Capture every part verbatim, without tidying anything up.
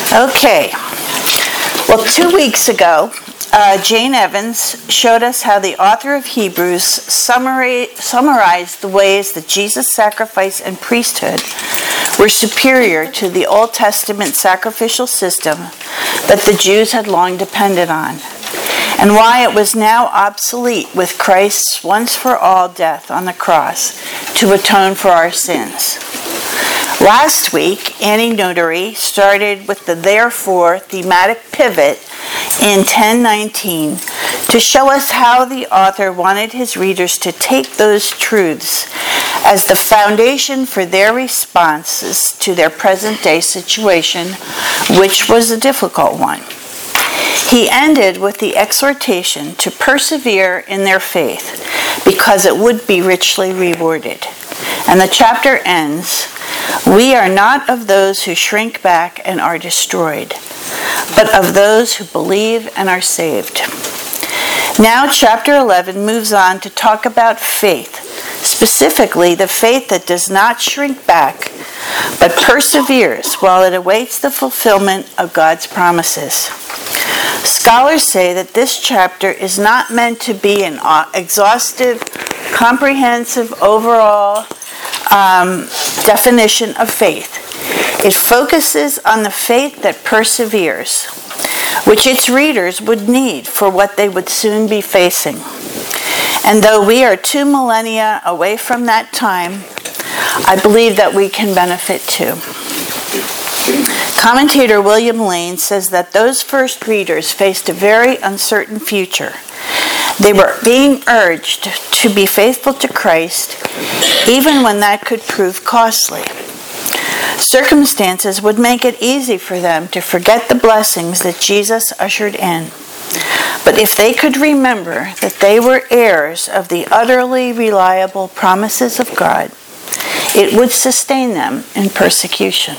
Okay. Well, two weeks ago, uh, Jane Evans showed us how the author of Hebrews summary, summarized the ways that Jesus' sacrifice and priesthood were superior to the Old Testament sacrificial system that the Jews had long depended on, and why it was now obsolete with Christ's once-for-all death on the cross to atone for our sins. Last week, Annie Notary started with the therefore thematic pivot in ten nineteen to show us how the author wanted his readers to take those truths as the foundation for their responses to their present-day situation, which was a difficult one. He ended with the exhortation to persevere in their faith because it would be richly rewarded. And the chapter ends, "We are not of those who shrink back and are destroyed, but of those who believe and are saved." Now chapter eleven moves on to talk about faith, specifically the faith that does not shrink back, but perseveres while it awaits the fulfillment of God's promises. Scholars say that this chapter is not meant to be an exhaustive, comprehensive, overall um, definition of faith. It focuses on the faith that perseveres, which its readers would need for what they would soon be facing. And though we are two millennia away from that time, I believe that we can benefit too. Commentator William Lane says that those first readers faced a very uncertain future. They were being urged to be faithful to Christ, even when that could prove costly. Circumstances would make it easy for them to forget the blessings that Jesus ushered in. But if they could remember that they were heirs of the utterly reliable promises of God, it would sustain them in persecution.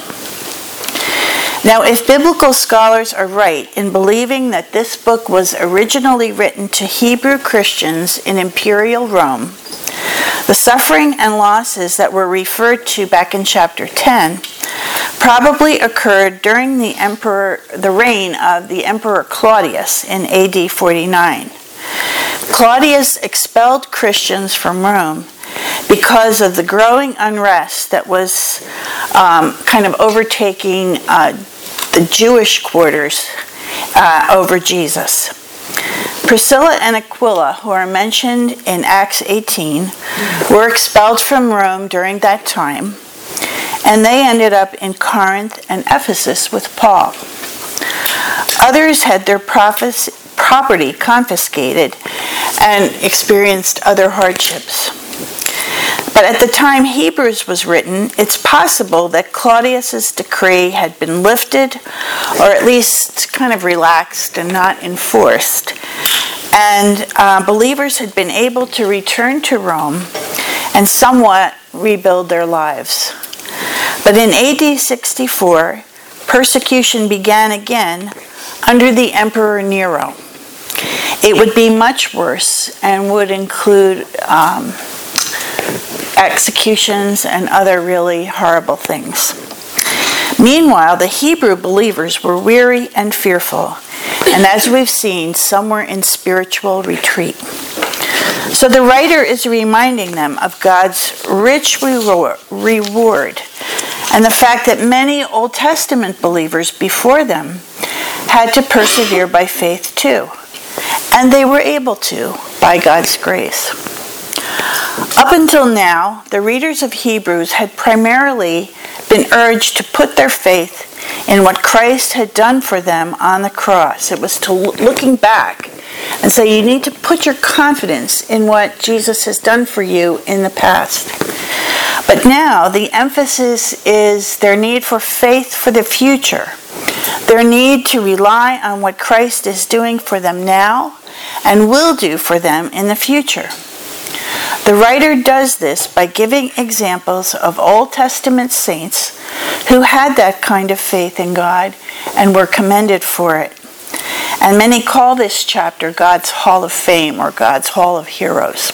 Now, if biblical scholars are right in believing that this book was originally written to Hebrew Christians in Imperial Rome, the suffering and losses that were referred to back in chapter ten probably occurred during the emperor, the reign of the Emperor Claudius in A D forty-nine. Claudius expelled Christians from Rome because of the growing unrest that was um, kind of overtaking uh, the Jewish quarters uh, over Jesus. Priscilla and Aquila, who are mentioned in Acts eighteen, were expelled from Rome during that time, and they ended up in Corinth and Ephesus with Paul. Others had their prophecy, property confiscated and experienced other hardships. But at the time Hebrews was written, it's possible that Claudius's decree had been lifted, or at least kind of relaxed and not enforced. And uh, believers had been able to return to Rome and somewhat rebuild their lives. But in A D sixty-four, persecution began again under the Emperor Nero. It would be much worse and would include um, executions and other really horrible things. Meanwhile, the Hebrew believers were weary and fearful, and as we've seen, some were in spiritual retreat. So the writer is reminding them of God's rich reward and the fact that many Old Testament believers before them had to persevere by faith too, and they were able to by God's grace. Up until now, the readers of Hebrews had primarily been urged to put their faith in what Christ had done for them on the cross. It was to looking back and say, you need to put your confidence in what Jesus has done for you in the past. But now the emphasis is their need for faith for the future, their need to rely on what Christ is doing for them now and will do for them in the future. The writer does this by giving examples of Old Testament saints who had that kind of faith in God and were commended for it. And many call this chapter God's Hall of Fame or God's Hall of Heroes.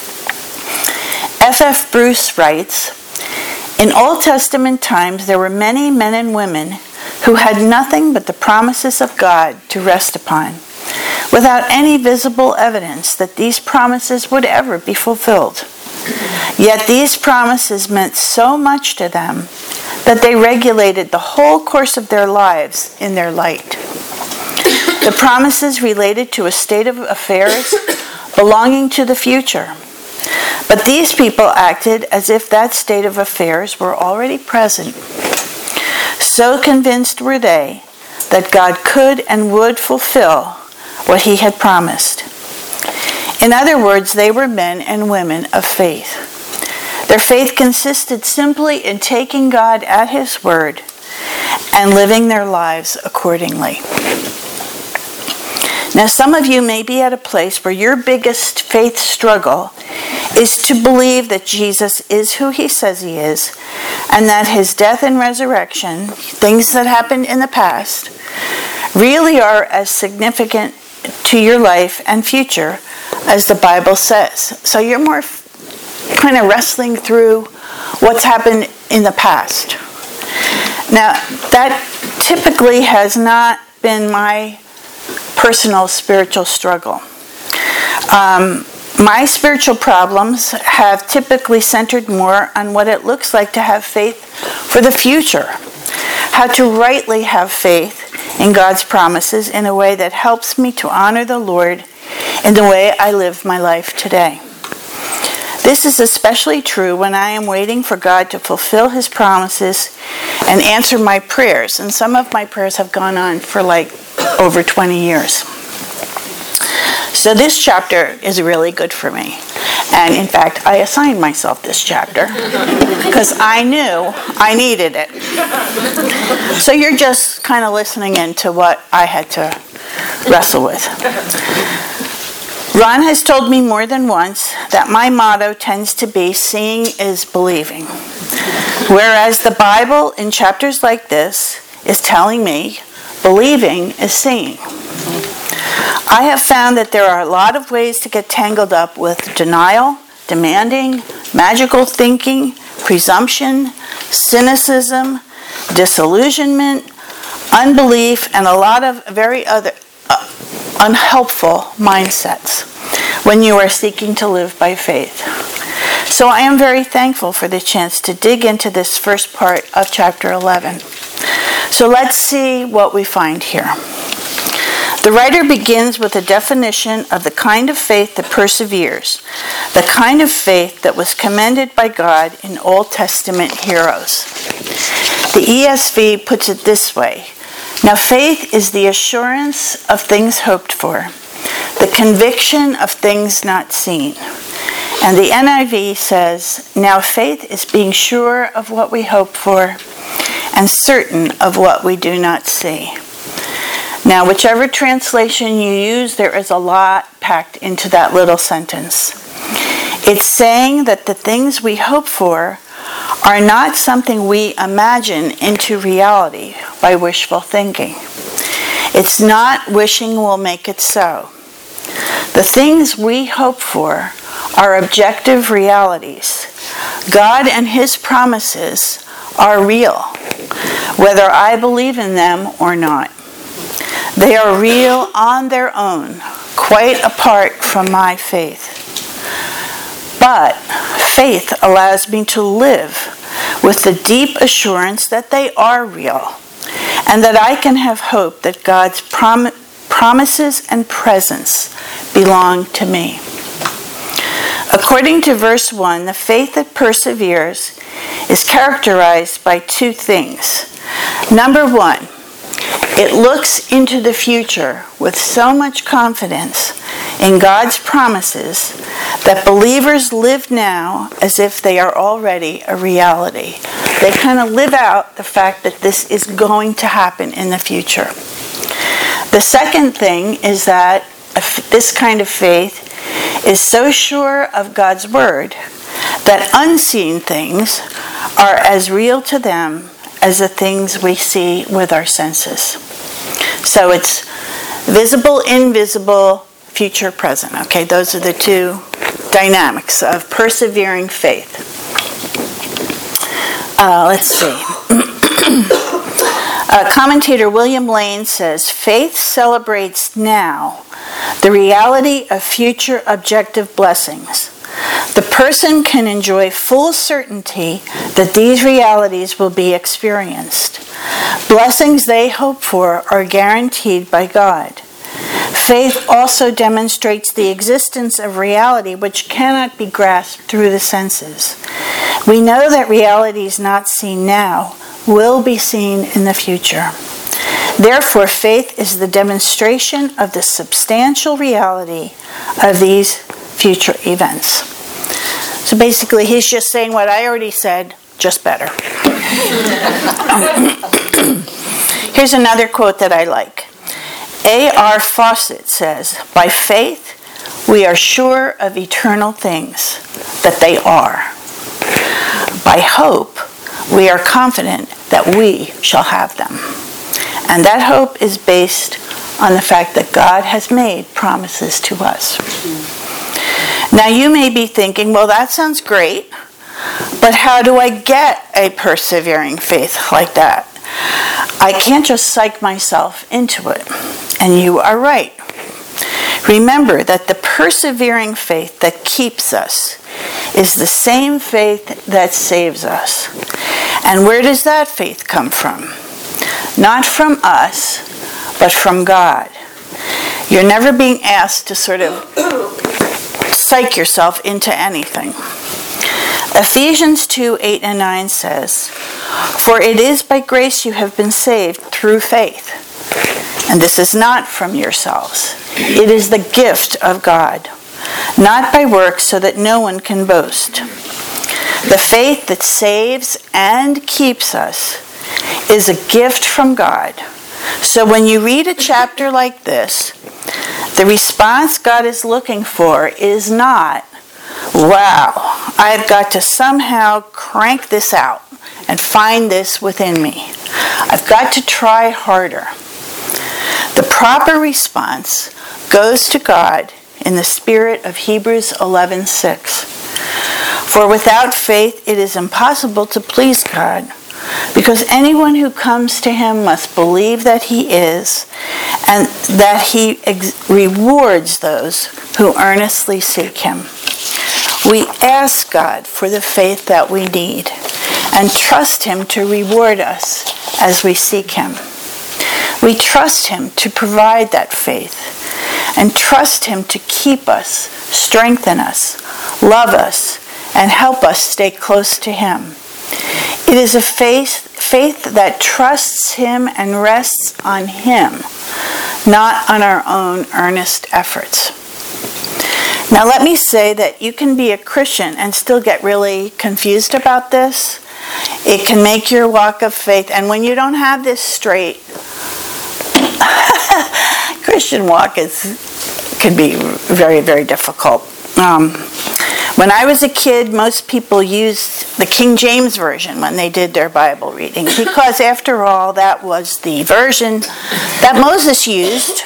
F F Bruce writes, "In Old Testament times there were many men and women who had nothing but the promises of God to rest upon, without any visible evidence that these promises would ever be fulfilled. Yet these promises meant so much to them that they regulated the whole course of their lives in their light. The promises related to a state of affairs belonging to the future. But these people acted as if that state of affairs were already present. So convinced were they that God could and would fulfill what he had promised. In other words, they were men and women of faith. Their faith consisted simply in taking God at his word and living their lives accordingly. Now, some of you may be at a place where your biggest faith struggle is to believe that Jesus is who he says he is, and that his death and resurrection, things that happened in the past, really are as significant to your life and future as the Bible says. So you're more kind of wrestling through what's happened in the past. Now, that typically has not been my personal spiritual struggle. Um, my spiritual problems have typically centered more on what it looks like to have faith for the future, how to rightly have faith in God's promises in a way that helps me to honor the Lord in the way I live my life today. This is especially true when I am waiting for God to fulfill his promises and answer my prayers. And some of my prayers have gone on for like over twenty years. So this chapter is really good for me. And in fact, I assigned myself this chapter because I knew I needed it. So you're just kind of listening in to what I had to wrestle with. Ron has told me more than once that my motto tends to be seeing is believing. Whereas the Bible in chapters like this is telling me believing is seeing. I have found that there are a lot of ways to get tangled up with denial, demanding, magical thinking, presumption, cynicism, disillusionment, unbelief, and a lot of very other uh, unhelpful mindsets when you are seeking to live by faith. So I am very thankful for the chance to dig into this first part of chapter eleven. So let's see what we find here. The writer begins with a definition of the kind of faith that perseveres, the kind of faith that was commended by God in Old Testament heroes. The E S V puts it this way: now faith is the assurance of things hoped for, the conviction of things not seen. And the N I V says, now faith is being sure of what we hope for and certain of what we do not see. Now, whichever translation you use, there is a lot packed into that little sentence. It's saying that the things we hope for are not something we imagine into reality by wishful thinking. It's not wishing will make it so. The things we hope for are objective realities. God and his promises are real, whether I believe in them or not. They are real on their own, quite apart from my faith. But faith allows me to live with the deep assurance that they are real, and that I can have hope that God's prom- promises and presence belong to me. According to verse one, the faith that perseveres is characterized by two things. Number one, it looks into the future with so much confidence in God's promises that believers live now as if they are already a reality. They kind of live out the fact that this is going to happen in the future. The second thing is that this kind of faith is so sure of God's word that unseen things are as real to them as the things we see with our senses. So it's visible, invisible, future, present. Okay, those are the two dynamics of persevering faith. Uh, let's see. Uh, commentator William Lane says, faith celebrates now the reality of future objective blessings. The person can enjoy full certainty that these realities will be experienced. Blessings they hope for are guaranteed by God. Faith also demonstrates the existence of reality which cannot be grasped through the senses. We know that realities not seen now will be seen in the future. Therefore, faith is the demonstration of the substantial reality of these future events. So basically, he's just saying what I already said, just better. Here's another quote that I like. A R Fawcett says, by faith, we are sure of eternal things, that they are. By hope, we are confident that we shall have them. And that hope is based on the fact that God has made promises to us. Now you may be thinking, well, that sounds great, but how do I get a persevering faith like that? I can't just psych myself into it. And you are right. Remember that the persevering faith that keeps us is the same faith that saves us. And where does that faith come from? Not from us, but from God. You're never being asked to sort of psych yourself into anything. Ephesians two, eight and nine says, for it is by grace you have been saved through faith. And this is not from yourselves. It is the gift of God, not by works so that no one can boast. The faith that saves and keeps us is a gift from God. So when you read a chapter like this, the response God is looking for is not, wow, I've got to somehow crank this out and find this within me. I've got to try harder. The proper response goes to God in the spirit of Hebrews eleven six. For without faith it is impossible to please God, because anyone who comes to him must believe that he is, and that he ex- rewards those who earnestly seek him. We ask God for the faith that we need, and trust him to reward us as we seek him. We trust him to provide that faith, and trust him to keep us, strengthen us, love us, and help us stay close to him. It is a faith, faith that trusts him and rests on him, not on our own earnest efforts. Now let me say that you can be a Christian and still get really confused about this. It can make your walk of faith, and when you don't have this straight, Christian walk is can be very, very difficult. Um, when I was a kid, most people used the King James Version when they did their Bible reading, because after all, that was the version that Moses used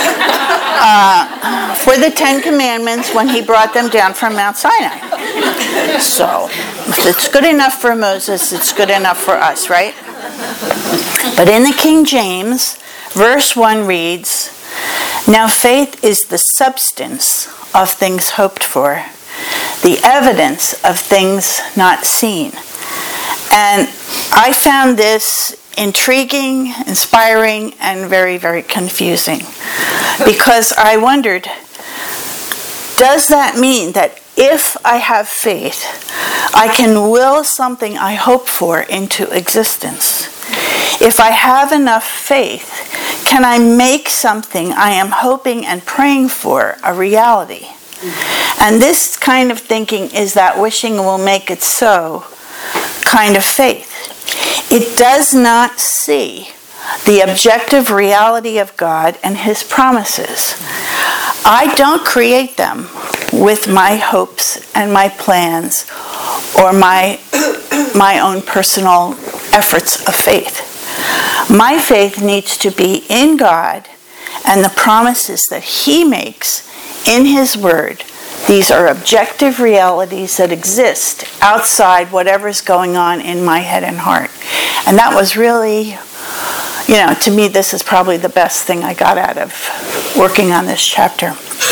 uh, for the Ten Commandments when he brought them down from Mount Sinai. So, if it's good enough for Moses, it's good enough for us, right? But in the King James, verse one reads, now faith is the substance of things hoped for, the evidence of things not seen. And I found this intriguing, inspiring, and very, very confusing, because I wondered, does that mean that if I have faith, I can will something I hope for into existence? If I have enough faith, can I make something I am hoping and praying for a reality? And this kind of thinking is that wishing will make it so kind of faith. It does not see the objective reality of God and his promises. I don't create them with my hopes and my plans or my, my own personal efforts of faith. My faith needs to be in God and the promises that he makes in his word. These are objective realities that exist outside whatever's going on in my head and heart. And that was really you know, to me, this is probably the best thing I got out of working on this chapter.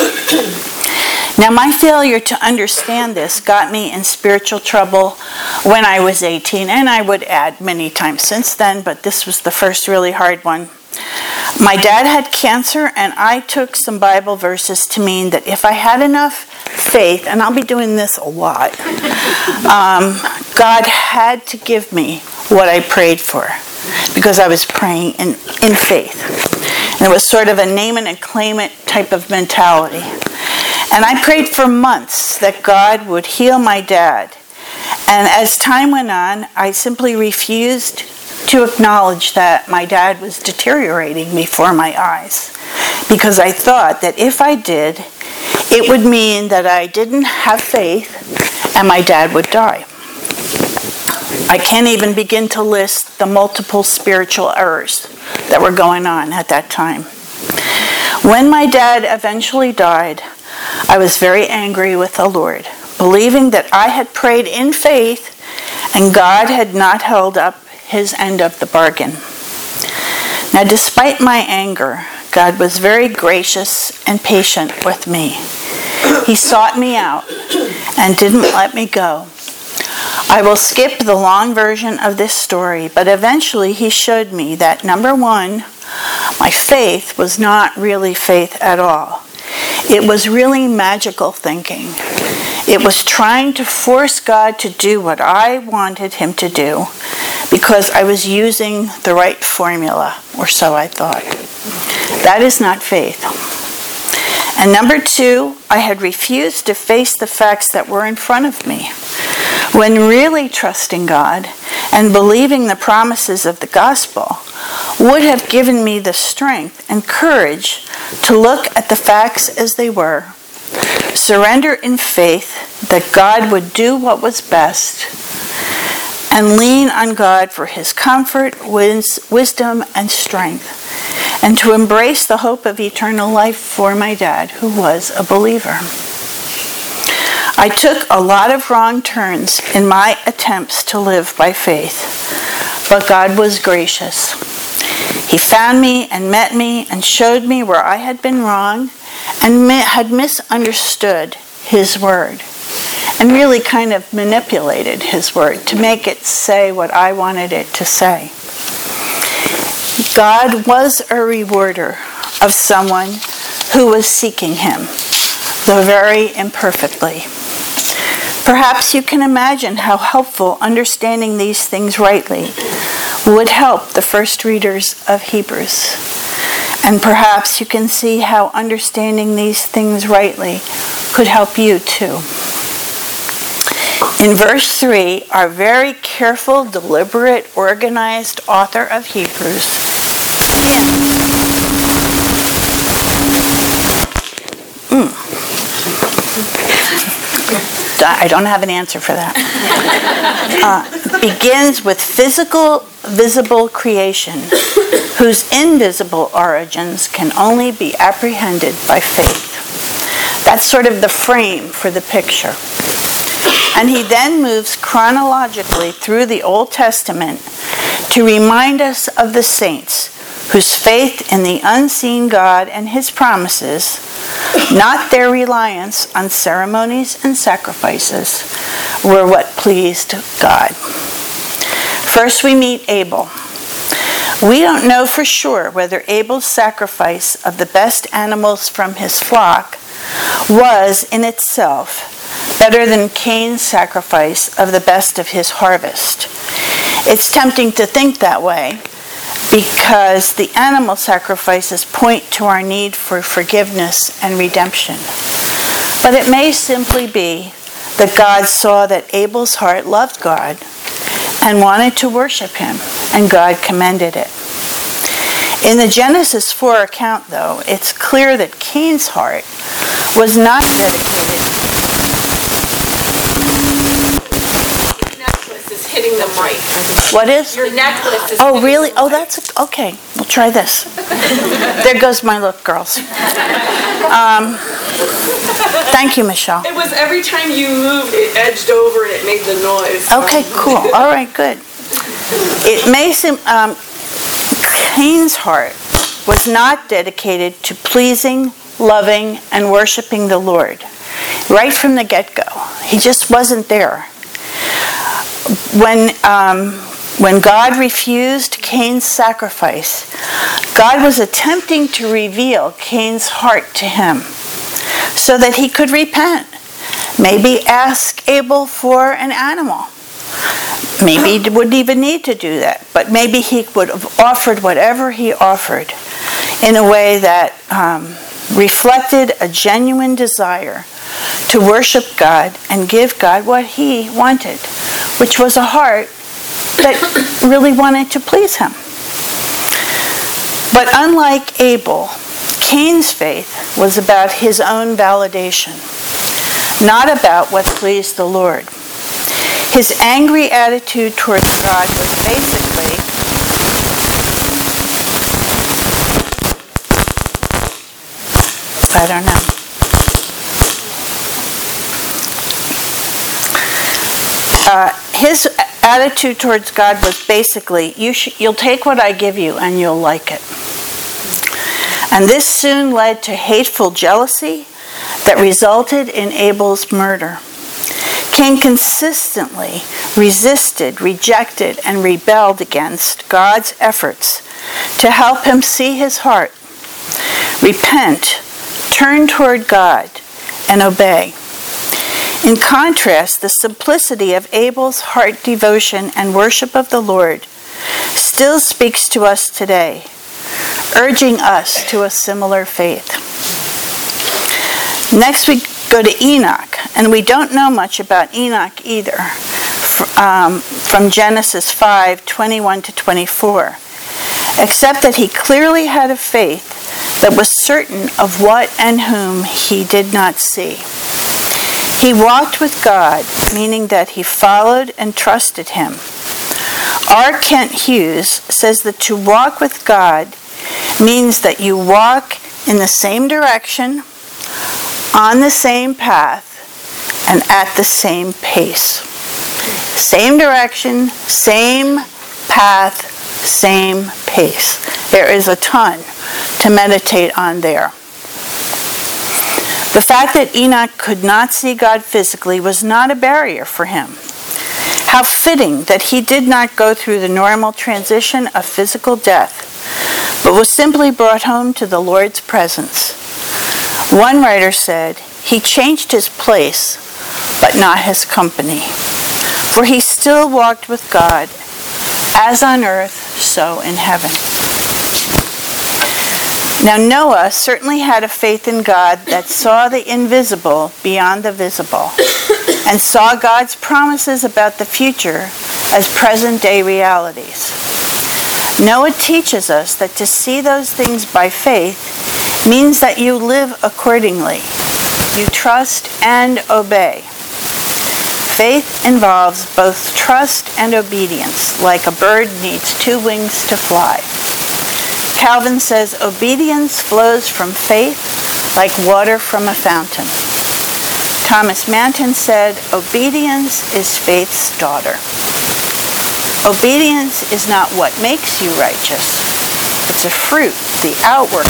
Now, my failure to understand this got me in spiritual trouble when I was eighteen, and I would add many times since then, but this was the first really hard one. My dad had cancer, and I took some Bible verses to mean that if I had enough faith, and I'll be doing this a lot, um, God had to give me what I prayed for, because I was praying in, in faith. And it was sort of a name it and claim it type of mentality. And I prayed for months that God would heal my dad. And as time went on, I simply refused to acknowledge that my dad was deteriorating before my eyes, because I thought that if I did, it would mean that I didn't have faith and my dad would die. I can't even begin to list the multiple spiritual errors that were going on at that time. When my dad eventually died, I was very angry with the Lord, believing that I had prayed in faith and God had not held up his end of the bargain. Now, despite my anger, God was very gracious and patient with me. He sought me out and didn't let me go. I will skip the long version of this story, but eventually he showed me that, number one, my faith was not really faith at all. It was really magical thinking. It was trying to force God to do what I wanted him to do because I was using the right formula, or so I thought. That is not faith. And number two, I had refused to face the facts that were in front of me, when really trusting God and believing the promises of the gospel would have given me the strength and courage to look at the facts as they were, surrender in faith that God would do what was best, and lean on God for his comfort, wis- wisdom, and strength, and to embrace the hope of eternal life for my dad, who was a believer. I took a lot of wrong turns in my attempts to live by faith, but God was gracious. He found me and met me and showed me where I had been wrong and had misunderstood his word, and really kind of manipulated his word to make it say what I wanted it to say. God was a rewarder of someone who was seeking him, though very imperfectly. Perhaps you can imagine how helpful understanding these things rightly would help the first readers of Hebrews. And perhaps you can see how understanding these things rightly could help you too. In verse three, our very careful, deliberate, organized author of Hebrews Mm. I don't have an answer for that. Uh, begins with physical, visible creation, whose invisible origins can only be apprehended by faith. That's sort of the frame for the picture. And he then moves chronologically through the Old Testament to remind us of the saints whose faith in the unseen God and his promises, not their reliance on ceremonies and sacrifices, were what pleased God. First, we meet Abel. We don't know for sure whether Abel's sacrifice of the best animals from his flock was in itself better than Cain's sacrifice of the best of his harvest. It's tempting to think that way, because the animal sacrifices point to our need for forgiveness and redemption. But it may simply be that God saw that Abel's heart loved God and wanted to worship him, and God commended it. In the Genesis four account, though, it's clear that Cain's heart was not dedicated. Hitting them right. What is? Your necklace is Oh, really? them Oh, right. that's okay. We'll try this. There goes my look, girls. Um, thank you, Michelle. It was every time you moved, it edged over and it made the noise. Okay, cool. All right, good. It may seem, um, Cain's heart was not dedicated to pleasing, loving, and worshiping the Lord. Right from the get-go. He just wasn't there. When, um, when God refused Cain's sacrifice, God was attempting to reveal Cain's heart to him so that he could repent. Maybe ask Abel for an animal. Maybe he wouldn't even need to do that, but maybe he would have offered whatever he offered in a way that um, reflected a genuine desire to worship God and give God what he wanted, which was a heart that really wanted to please him. But unlike Abel, Cain's faith was about his own validation, not about what pleased the Lord. His angry attitude towards God was basically, I don't know. Uh, his attitude towards God was basically, you sh- you'll take what I give you and you'll like it. And this soon led to hateful jealousy that resulted in Abel's murder. Cain consistently resisted, rejected, and rebelled against God's efforts to help him see his heart, repent, turn toward God, and obey. In contrast, the simplicity of Abel's heart devotion and worship of the Lord still speaks to us today, urging us to a similar faith. Next we go to Enoch, and we don't know much about Enoch either, um, from Genesis five, twenty-one to twenty-four, except that he clearly had a faith that was certain of what and whom he did not see. He walked with God, meaning that he followed and trusted him. R. Kent Hughes says that to walk with God means that you walk in the same direction, on the same path, and at the same pace. Same direction, same path, same pace. There is a ton to meditate on there. The fact that Enoch could not see God physically was not a barrier for him. How fitting that he did not go through the normal transition of physical death, but was simply brought home to the Lord's presence. One writer said, he changed his place, but not his company, for he still walked with God, as on earth, so in heaven. Now Noah certainly had a faith in God that saw the invisible beyond the visible and saw God's promises about the future as present-day realities. Noah teaches us that to see those things by faith means that you live accordingly. You trust and obey. Faith involves both trust and obedience, like a bird needs two wings to fly. Calvin says, obedience flows from faith like water from a fountain. Thomas Manton said, obedience is faith's daughter. Obedience is not what makes you righteous. It's a fruit, the outwork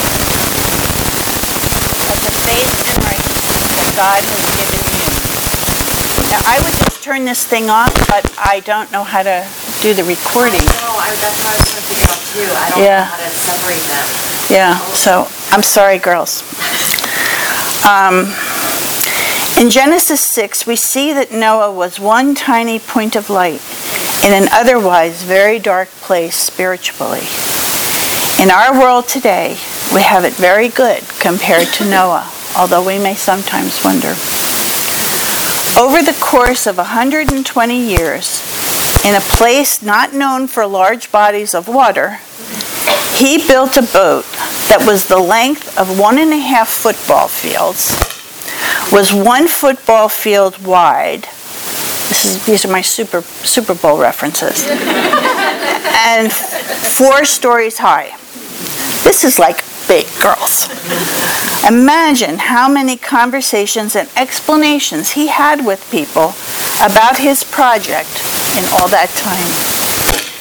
of the faith and righteousness that God has given you. Now, I would just turn this thing off, but I don't know how to do the recording. No, I, that's what I was trying to figure out too. I don't Yeah. know how to separate them. Yeah, so I'm sorry, girls. Um, in Genesis six, we see that Noah was one tiny point of light in an otherwise very dark place spiritually. In our world today, we have it very good compared to Noah, although we may sometimes wonder. Over the course of one hundred twenty years, in a place not known for large bodies of water, he built a boat that was the length of one and a half football fields, was one football field wide. This is, these are my Super, Super Bowl references. And four stories high. This is like big, girls. Imagine how many conversations and explanations he had with people about his project in all that time.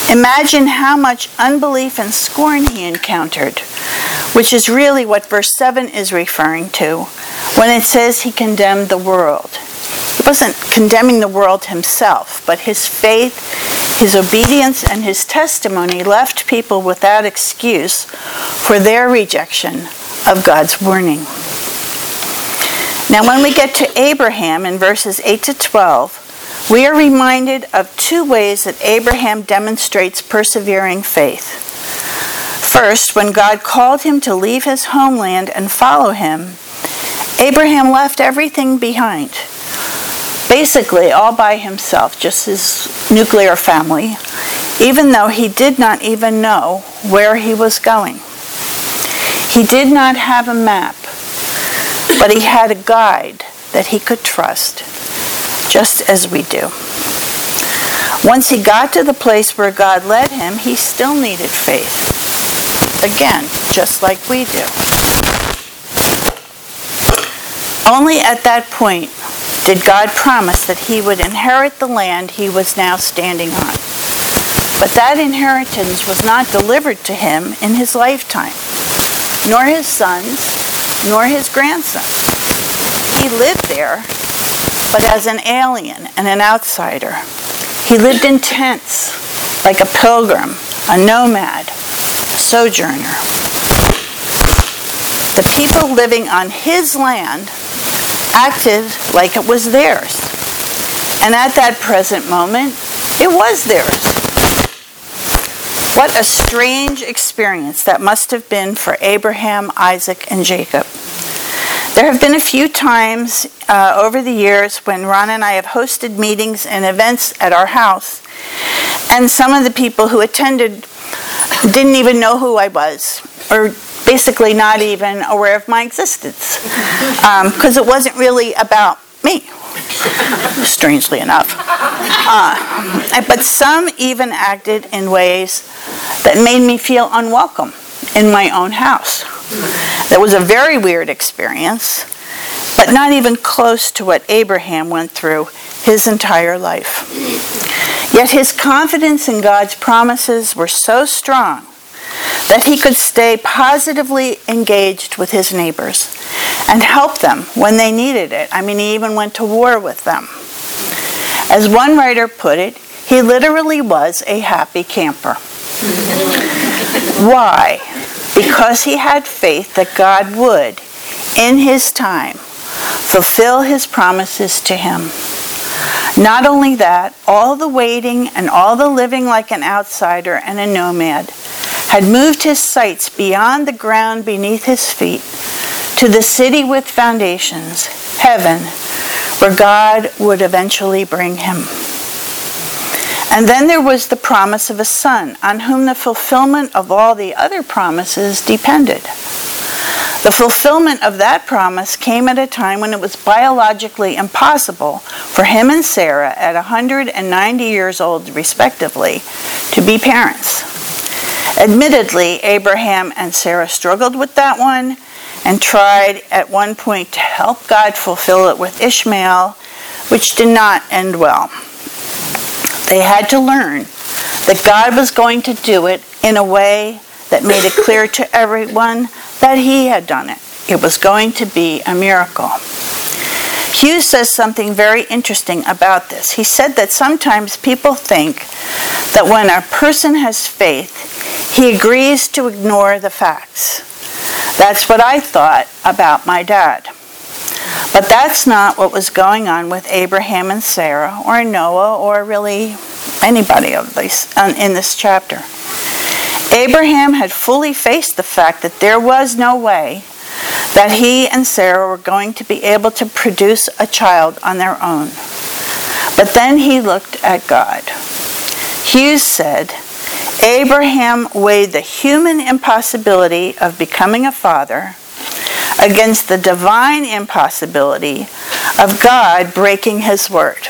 Imagine how much unbelief and scorn he encountered, which is really what verse seven is referring to when it says he condemned the world. He wasn't condemning the world himself, but his faith, his obedience, and his testimony left people without excuse for their rejection of God's warning. Now, when we get to Abraham in verses eight to twelve, we are reminded of two ways that Abraham demonstrates persevering faith. First, when God called him to leave his homeland and follow him, Abraham left everything behind. Basically, all by himself, just his nuclear family, even though he did not even know where he was going. He did not have a map, but he had a guide that he could trust, just as we do. Once he got to the place where God led him, he still needed faith. Again, just like we do. Only at that point did God promise that he would inherit the land he was now standing on. But that inheritance was not delivered to him in his lifetime, nor his sons, nor his grandsons. He lived there, but as an alien and an outsider. He lived in tents, like a pilgrim, a nomad, a sojourner. The people living on his land acted like it was theirs. And at that present moment, it was theirs. What a strange experience that must have been for Abraham, Isaac, and Jacob. There have been a few times uh, over the years when Ron and I have hosted meetings and events at our house, and some of the people who attended didn't even know who I was, or basically not even aware of my existence, because um, it wasn't really about me, strangely enough. Uh, but some even acted in ways that made me feel unwelcome in my own house. That was a very weird experience, but not even close to what Abraham went through his entire life. Yet his confidence in God's promises were so strong that he could stay positively engaged with his neighbors and help them when they needed it. I mean, he even went to war with them. As one writer put it, he literally was a happy camper. Why? Because he had faith that God would, in his time, fulfill his promises to him. Not only that, all the waiting and all the living like an outsider and a nomad had moved his sights beyond the ground beneath his feet to the city with foundations, heaven, where God would eventually bring him. And then there was the promise of a son, on whom the fulfillment of all the other promises depended. The fulfillment of that promise came at a time when it was biologically impossible for him and Sarah, at one hundred ninety years old respectively, to be parents. Admittedly, Abraham and Sarah struggled with that one and tried at one point to help God fulfill it with Ishmael, which did not end well. They had to learn that God was going to do it in a way that made it clear to everyone that he had done it. It was going to be a miracle. Hughes says something very interesting about this. He said that sometimes people think that when a person has faith, he agrees to ignore the facts. That's what I thought about my dad. But that's not what was going on with Abraham and Sarah, or Noah, or really anybody of these in this chapter. Abraham had fully faced the fact that there was no way that he and Sarah were going to be able to produce a child on their own. But then he looked at God. Hughes said, Abraham weighed the human impossibility of becoming a father against the divine impossibility of God breaking his word.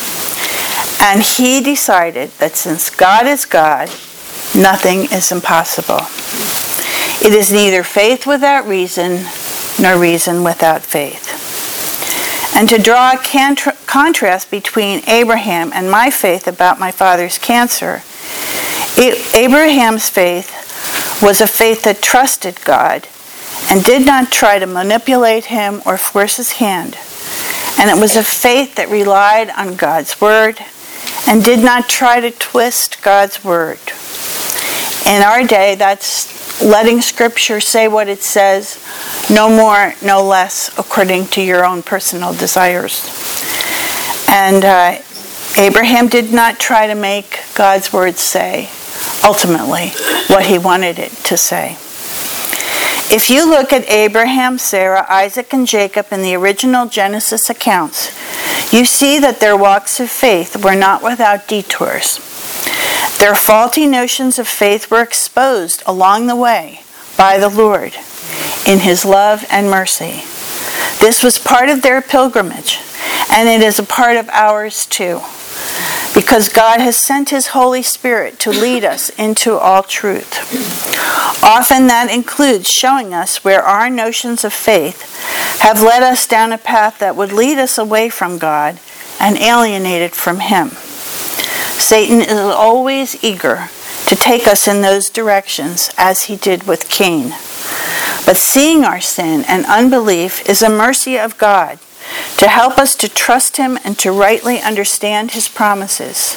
And he decided that since God is God, nothing is impossible. It is neither faith without reason, nor reason without faith. And to draw a contra- contrast between Abraham and my faith about my father's cancer, Abraham's faith was a faith that trusted God and did not try to manipulate him or force his hand. And it was a faith that relied on God's word and did not try to twist God's word. In our day, that's letting Scripture say what it says, no more, no less, according to your own personal desires. And uh, Abraham did not try to make God's word say, ultimately, what he wanted it to say. If you look at Abraham, Sarah, Isaac, and Jacob in the original Genesis accounts, you see that their walks of faith were not without detours. Their faulty notions of faith were exposed along the way by the Lord in His love and mercy. This was part of their pilgrimage, and it is a part of ours too, because God has sent His Holy Spirit to lead us into all truth. Often that includes showing us where our notions of faith have led us down a path that would lead us away from God and alienated from Him. Satan is always eager to take us in those directions, as he did with Cain. But seeing our sin and unbelief is a mercy of God to help us to trust Him and to rightly understand His promises.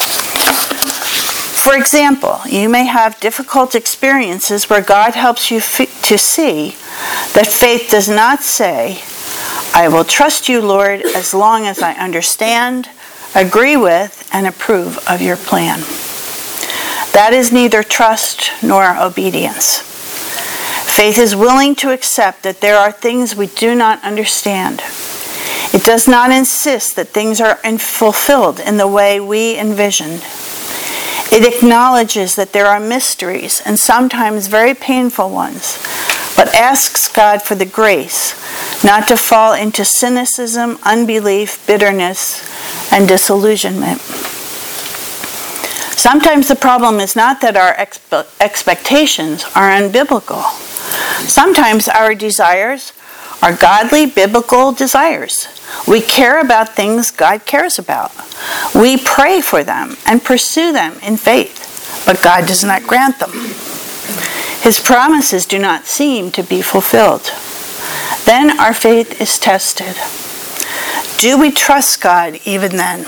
For example, you may have difficult experiences where God helps you f- to see that faith does not say, I will trust you, Lord, as long as I understand, agree with, and approve of your plan. That is neither trust nor obedience. Faith is willing to accept that there are things we do not understand. It does not insist that things are fulfilled in the way we envisioned. It acknowledges that there are mysteries, and sometimes very painful ones, but asks God for the grace not to fall into cynicism, unbelief, bitterness, and disillusionment. Sometimes the problem is not that our expe- expectations are unbiblical. Sometimes our desires are godly, biblical desires. We care about things God cares about. We pray for them and pursue them in faith, but God does not grant them. His promises do not seem to be fulfilled. Then our faith is tested. Do we trust God even then?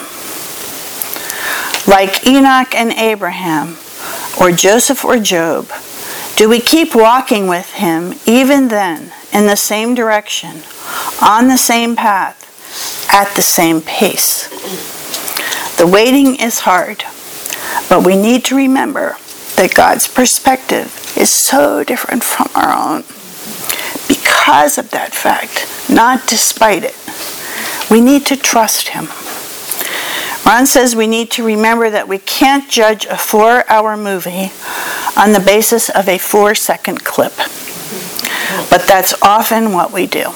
Like Enoch and Abraham, or Joseph or Job, do we keep walking with Him even then in the same direction, on the same path, at the same pace? The waiting is hard, but we need to remember that God's perspective is so different from our own. Because of that fact, not despite it, we need to trust Him. Ron says we need to remember that we can't judge a four-hour movie on the basis of a four-second clip. But that's often what we do.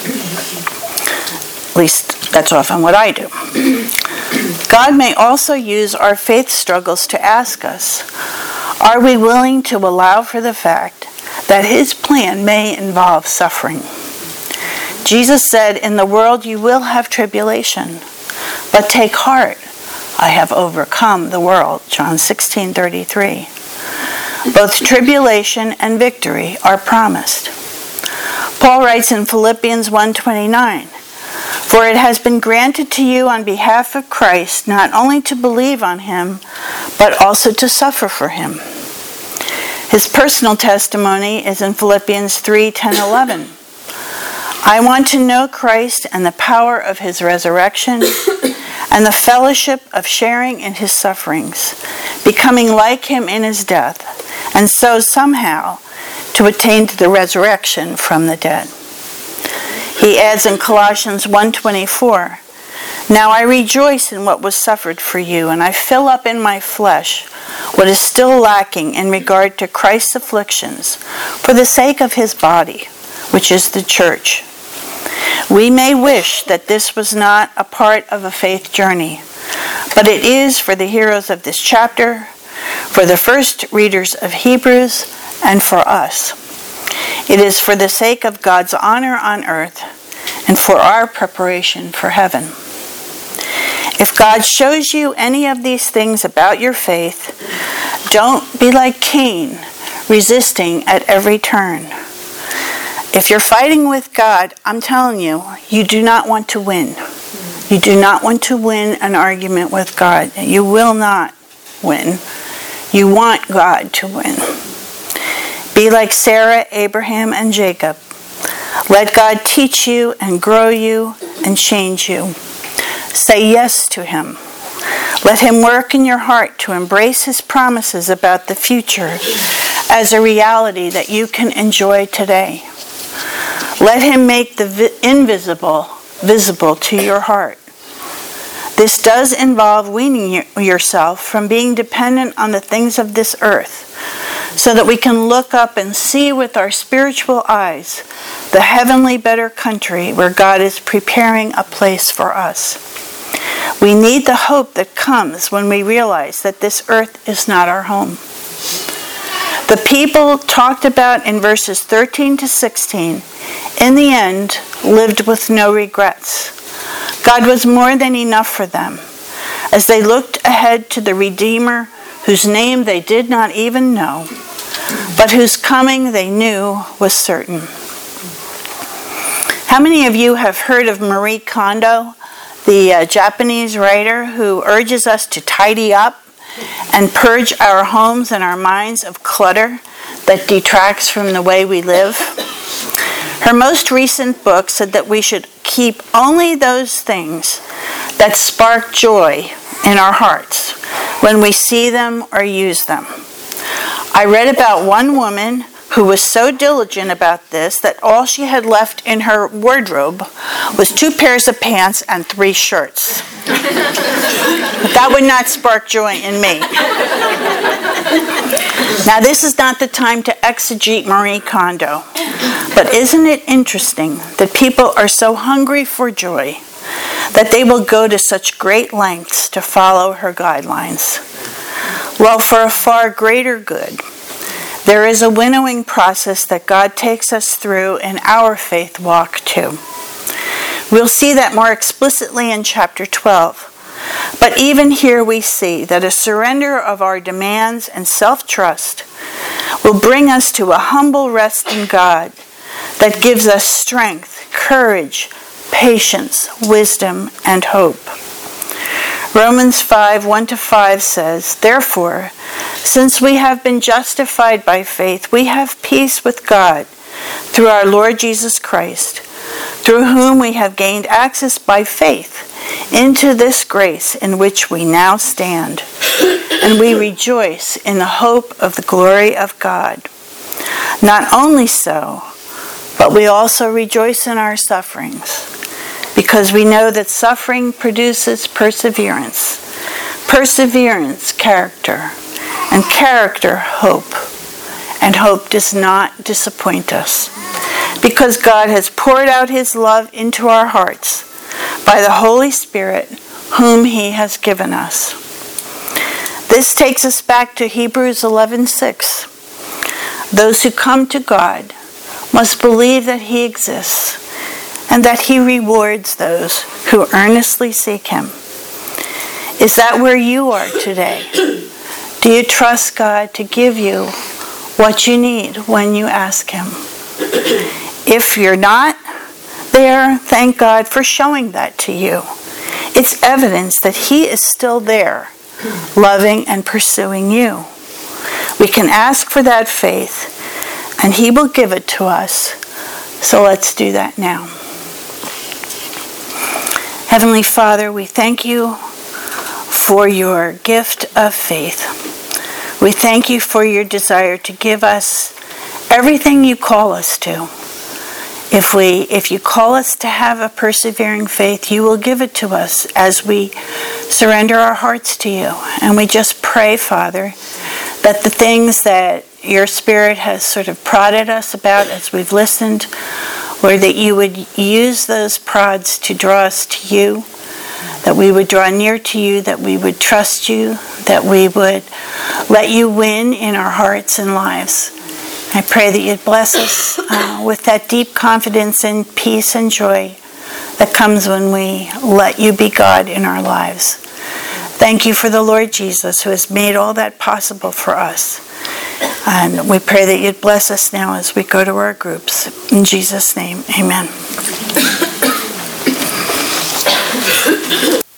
At least that's often what I do. God may also use our faith struggles to ask us, are we willing to allow for the fact that His plan may involve suffering? Jesus said, in the world you will have tribulation, but take heart, I have overcome the world. John sixteen thirty-three. Both tribulation and victory are promised. Paul writes in Philippians one twenty-nine, for it has been granted to you on behalf of Christ not only to believe on Him, but also to suffer for Him. His personal testimony is in Philippians three ten eleven. I want to know Christ and the power of His resurrection and the fellowship of sharing in His sufferings, becoming like Him in His death, and so somehow to attain to the resurrection from the dead. He adds in Colossians one twenty-four, now I rejoice in what was suffered for you, and I fill up in my flesh what is still lacking in regard to Christ's afflictions for the sake of His body, which is the church. We may wish that this was not a part of a faith journey, but it is for the heroes of this chapter, for the first readers of Hebrews, and for us. It is for the sake of God's honor on earth and for our preparation for heaven. If God shows you any of these things about your faith, Don't be like Cain, resisting at every turn. If you're fighting with God, I'm telling you, you do not want to win. You do not want to win an argument with God. You will not win. You want God to win. Be like Sarah, Abraham, and Jacob. Let God teach you and grow you and change you. Say yes to Him. Let Him work in your heart to embrace His promises about the future as a reality that you can enjoy today. Let Him make the vi- invisible visible to your heart. This does involve weaning yourself from being dependent on the things of this earth, so that we can look up and see with our spiritual eyes the heavenly better country where God is preparing a place for us. We need the hope that comes when we realize that this earth is not our home. The people talked about in verses thirteen to sixteen, in the end, lived with no regrets. God was more than enough for them as they looked ahead to the Redeemer whose name they did not even know, but whose coming they knew was certain. How many of you have heard of Marie Kondo, the uh, Japanese writer who urges us to tidy up and purge our homes and our minds of clutter that detracts from the way we live? Her most recent book said that we should keep only those things that spark joy in our hearts when we see them or use them. I read about one woman who was so diligent about this that all she had left in her wardrobe was two pairs of pants and three shirts. But that would not spark joy in me. Now, this is not the time to exegete Marie Kondo, but isn't it interesting that people are so hungry for joy that they will go to such great lengths to follow her guidelines? Well, for a far greater good, there is a winnowing process that God takes us through in our faith walk too. We'll see that more explicitly in chapter twelve. But even here we see that a surrender of our demands and self-trust will bring us to a humble rest in God that gives us strength, courage, patience, wisdom, and hope. Romans five, one to five says, "Therefore, since we have been justified by faith, we have peace with God through our Lord Jesus Christ, through whom we have gained access by faith into this grace in which we now stand, and we rejoice in the hope of the glory of God. Not only so, but we also rejoice in our sufferings, because we know that suffering produces perseverance, perseverance, character, and character, hope. And hope does not disappoint us, because God has poured out His love into our hearts by the Holy Spirit, whom He has given us." This takes us back to Hebrews eleven six. Those who come to God must believe that He exists and that He rewards those who earnestly seek Him. Is that where you are today? Do you trust God to give you what you need when you ask Him? If you're not there, thank God for showing that to you. It's evidence that He is still there, loving and pursuing you. We can ask for that faith, and He will give it to us. So let's do that now. Heavenly Father, we thank You for Your gift of faith. We thank You for Your desire to give us everything You call us to. If we, if You call us to have a persevering faith, You will give it to us as we surrender our hearts to You. And we just pray, Father, that the things that Your Spirit has sort of prodded us about as we've listened, Lord, that You would use those prods to draw us to You, that we would draw near to You, that we would trust You, that we would let You win in our hearts and lives. I pray that You'd bless us uh, with that deep confidence and peace and joy that comes when we let You be God in our lives. Thank you for the Lord Jesus who has made all that possible for us. And we pray that you'd bless us now as we go to our groups. In Jesus' name, amen.